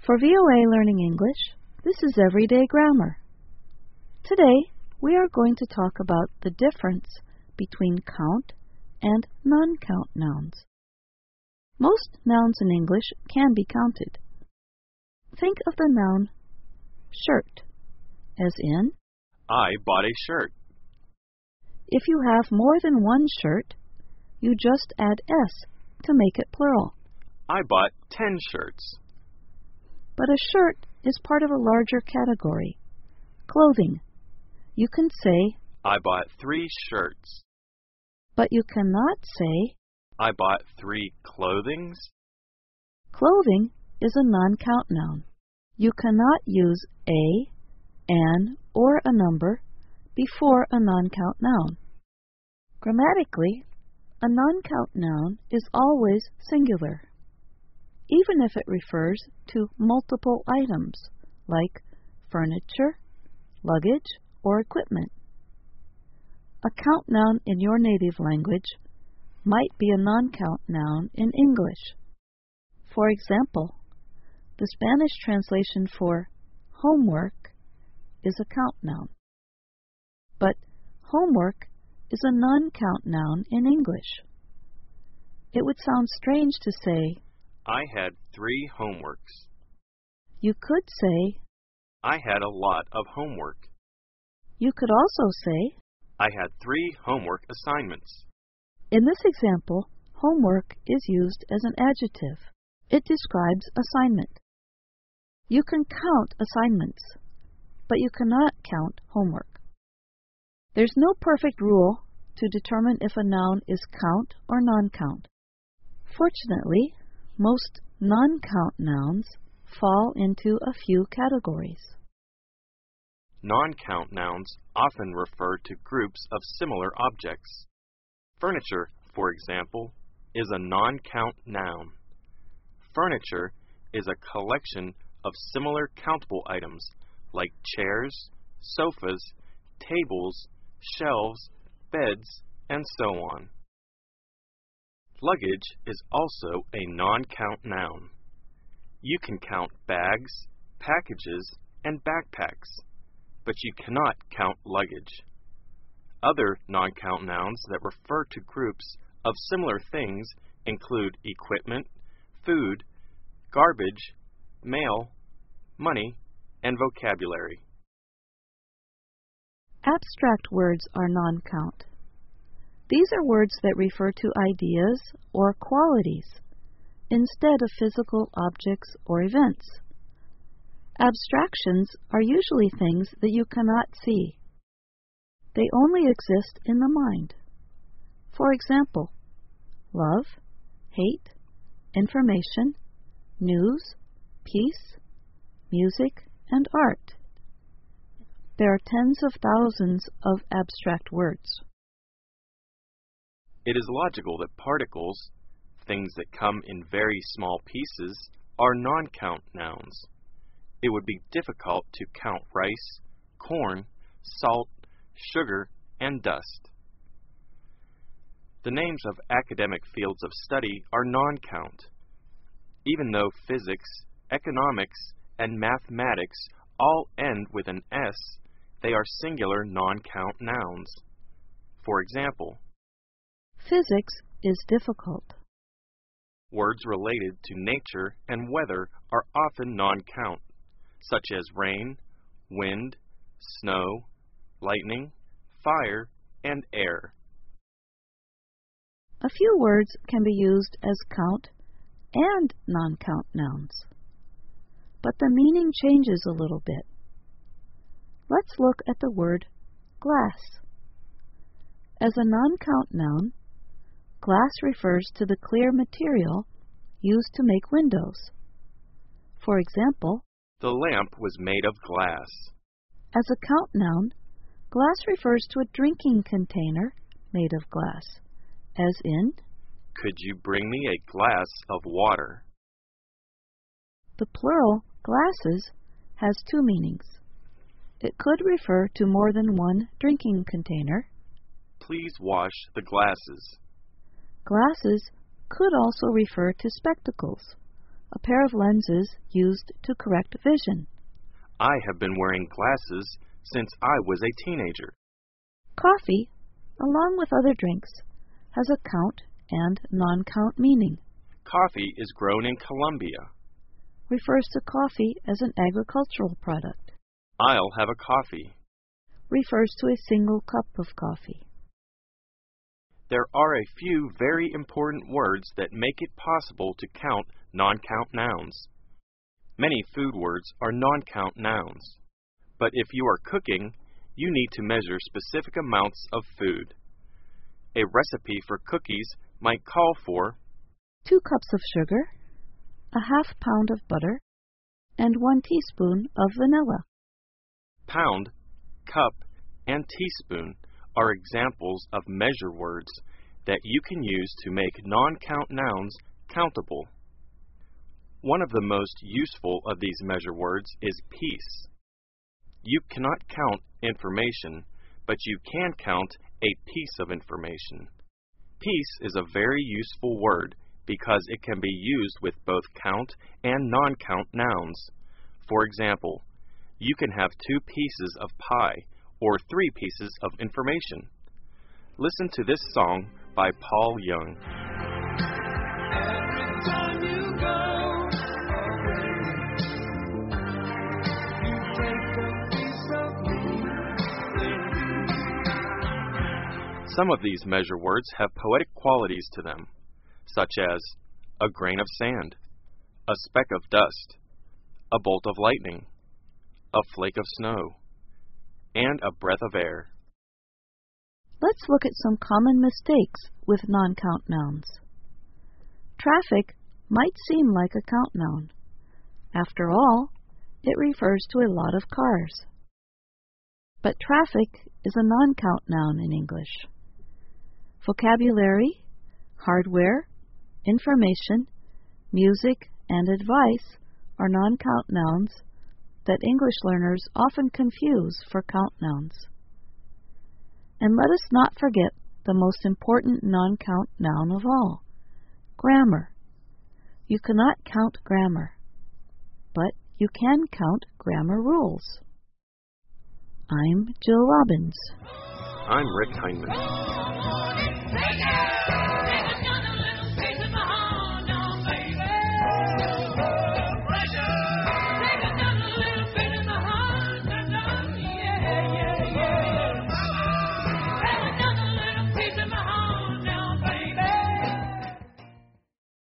For VOA Learning English, this is Everyday Grammar. Today, we are going to talk about the difference between count and non-count nouns. Most nouns in English can be counted. Think of the noun shirt, as in, I bought a shirt. If you have more than one shirt, you just add S to make it plural. I bought 10 shirts. But a shirt is part of a larger category, clothing. You can say, I bought 3 shirts. but you cannot say, I bought 3 clothings. clothing is a non-count noun. You cannot use a, an, or a number before a non-count noun. Grammatically, a non-count noun is always singular, even if it refers to multiple items like furniture, luggage, or equipment. A count noun in your native language might be a non-count noun in English. For example, the Spanish translation for homework is a count noun. But homework is a non-count noun in English. It would sound strange to say, I had 3 homeworks. you could say, I had a lot of homework. you could also say, I had 3 homework assignments. in this example, homework is used as an adjective. It describes assignment. You can count assignments, but you cannot count homework. There's no perfect rule to determine if a noun is count or non-count. Fortunately, most non-count nouns fall into a few categories. Non-count nouns often refer to groups of similar objects. Furniture, for example, is a non-count noun. Furniture is a collection of similar countable items like chairs, sofas, tables, shelves, beds, and so on. Luggage is also a non-count noun. You can count bags, packages, and backpacks, but you cannot count luggage. Other non-count nouns that refer to groups of similar things include equipment, food, garbage, mail, money, and vocabulary. Abstract words are non-count. These are words that refer to ideas or qualities instead of physical objects or events. Abstractions are usually things that you cannot see. They only exist in the mind. For example, love, hate, information, news, peace, music, and art. There are tens of thousands of abstract words. It is logical that particles, things that come in very small pieces, are non-count nouns. It would be difficult to count rice, corn, salt, sugar, and dust. The names of academic fields of study are non-count. Even though physics, economics, and mathematics all end with an S, they are singular non-count nouns. For example, physics is difficult. Words related to nature and weather are often non-count, such as rain, wind, snow, lightning, fire, and air. A few words can be used as count and non-count nouns, but the meaning changes a little bit. Let's look at the word glass. As a non-count noun, glass refers to the clear material used to make windows. For example, the lamp was made of glass. As a count noun, glass refers to a drinking container made of glass, as in, could you bring me a glass of water? The plural glasses has two meanings. It could refer to more than one drinking container. Please wash the glasses. Glasses could also refer to spectacles, a pair of lenses used to correct vision. I have been wearing glasses since I was a teenager. Coffee, along with other drinks, has a count and non-count meaning. Coffee is grown in Colombia. Refers to coffee as an agricultural product. I'll have a coffee. Refers to a single cup of coffee. There are a few very important words that make it possible to count non-count nouns. Many food words are non-count nouns. But if you are cooking, you need to measure specific amounts of food. A recipe for cookies might call for 2 cups of sugar, a half pound of butter, and 1 teaspoon of vanilla. Pound, cup, and teaspoon are examples of measure words that you can use to make non-count nouns countable. One of the most useful of these measure words is piece. You cannot count information, but you can count a piece of information. Piece is a very useful word because it can be used with both count and non-count nouns. For example, you can have 2 pieces of pie or 3 pieces of information. Listen to this song by Paul Young. Every time you go away, you take a piece of me with you. Some of these measure words have poetic qualities to them, such as a grain of sand, a speck of dust, a bolt of lightning, a flake of snow, and a breath of air. Let's look at some common mistakes with non-count nouns. Traffic might seem like a count noun. After all, it refers to a lot of cars. But traffic is a non-count noun in English. Vocabulary, hardware, information, music, and advice are non-count nouns that English learners often confuse for count nouns. And let us not forget the most important non-count noun of all, grammar. You cannot count grammar, but you can count grammar rules. I'm Jill Robbins. I'm Rick Heinman.